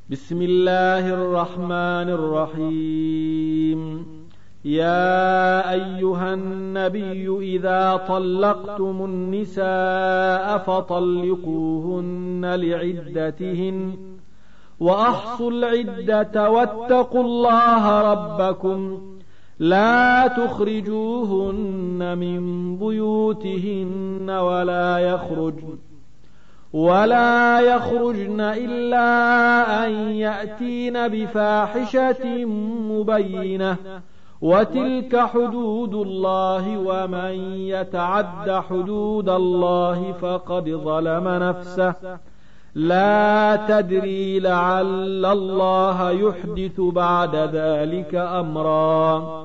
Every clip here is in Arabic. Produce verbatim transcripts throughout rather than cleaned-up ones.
بسم الله الرحمن الرحيم. يا أيها النبي إذا طلقتم النساء فطلقوهن لعدتهن وأحصوا العدة واتقوا الله ربكم لا تخرجوهن من بيوتهن ولا يخرجن ولا يخرجن إلا أن يأتين بفاحشة مبينة وتلك حدود الله ومن يتعد حدود الله فقد ظلم نفسه لا تدري لعل الله يحدث بعد ذلك أمرا.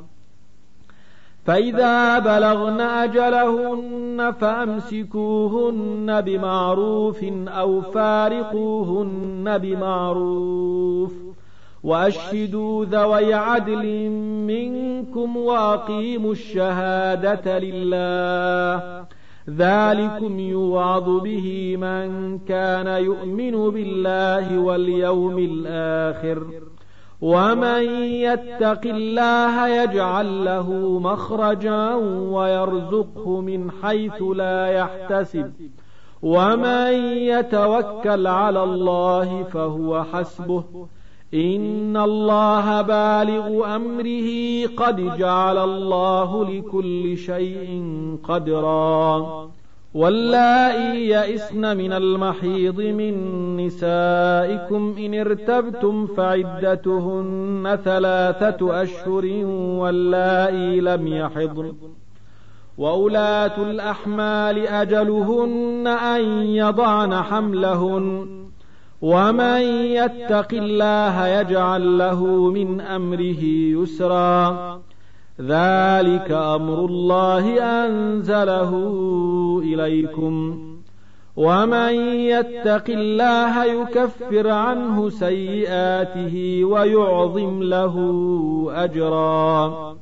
فإذا بلغن أجلهن فأمسكوهن بمعروف أو فارقوهن بمعروف وأشهدوا ذوي عدل منكم وأقيموا الشهادة لله ذلكم يوعظ به من كان يؤمن بالله واليوم الآخر ومن يتق الله يجعل له مخرجا ويرزقه من حيث لا يحتسب ومن يتوكل على الله فهو حسبه إن الله بالغ أمره قد جعل الله لكل شيء قدرا. واللائي يئسن من المحيض من نسائكم إن ارتبتم فعدتهن ثلاثة أشهر واللائي لم يحضن وأولاة الأحمال أجلهن أن يضعن حملهن ومن يتق الله يجعل له من أمره يسرا ذلك أمر الله أنزله إليكم ومن يتق الله يكفر عنه سيئاته ويعظم له أجرا.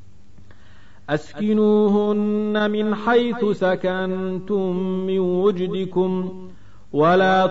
أسكنوهن من حيث سكنتم من وجدكم ولا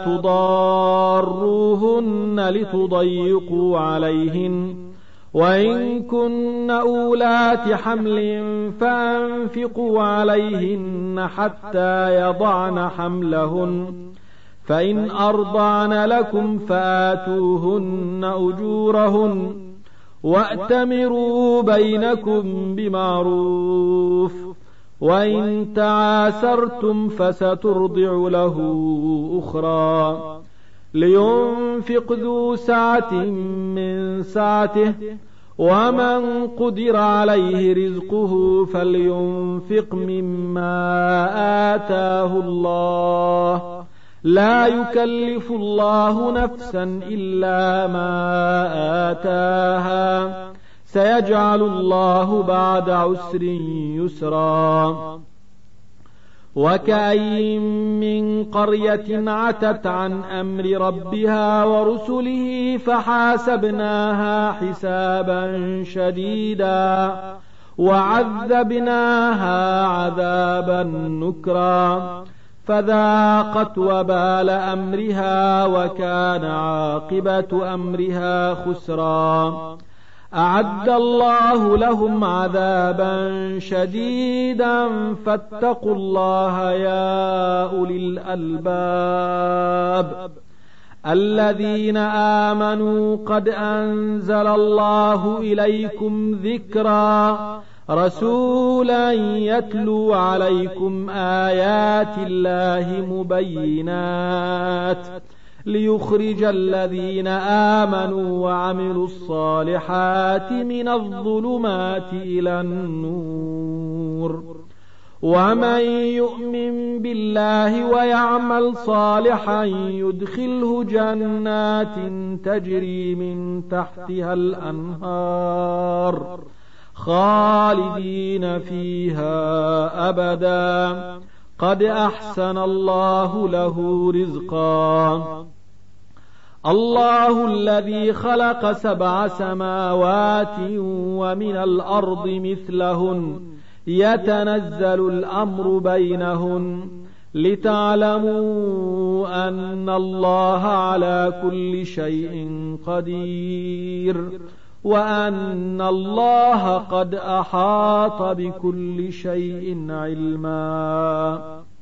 تضاروهن لتضيقوا عليهن وإن كن أولات حمل فأنفقوا عليهن حتى يضعن حملهن فإن أرضعن لكم فآتوهن أجورهن وأتمروا بينكم بمعروف وإن تعاسرتم فسترضع له أخرى لينفق ذو سعة من سعته ومن قدر عليه رزقه فلينفق مما آتاه الله لا يكلف الله نفسا إلا ما آتاها سيجعل الله بعد عسر يسرا. وكأين من قرية عتت عن أمر ربها ورسله فحاسبناها حسابا شديدا وعذبناها عذابا نكرا فذاقت وبال أمرها وكان عاقبة أمرها خسرا. أعد الله لهم عذابا شديدا فاتقوا الله يا أولي الألباب الذين آمنوا قد أنزل الله إليكم ذكرا رسولا يتلو عليكم آيات الله مبينات ليخرج الذين آمنوا وعملوا الصالحات من الظلمات إلى النور ومن يؤمن بالله ويعمل صالحا يدخله جنات تجري من تحتها الأنهار خالدين فيها أبدا قد أحسن الله له رزقا. الله الذي خلق سبع سماوات ومن الأرض مثلهن يتنزل الأمر بينهن لتعلموا أن الله على كل شيء قدير وأن الله قد أحاط بكل شيء علما.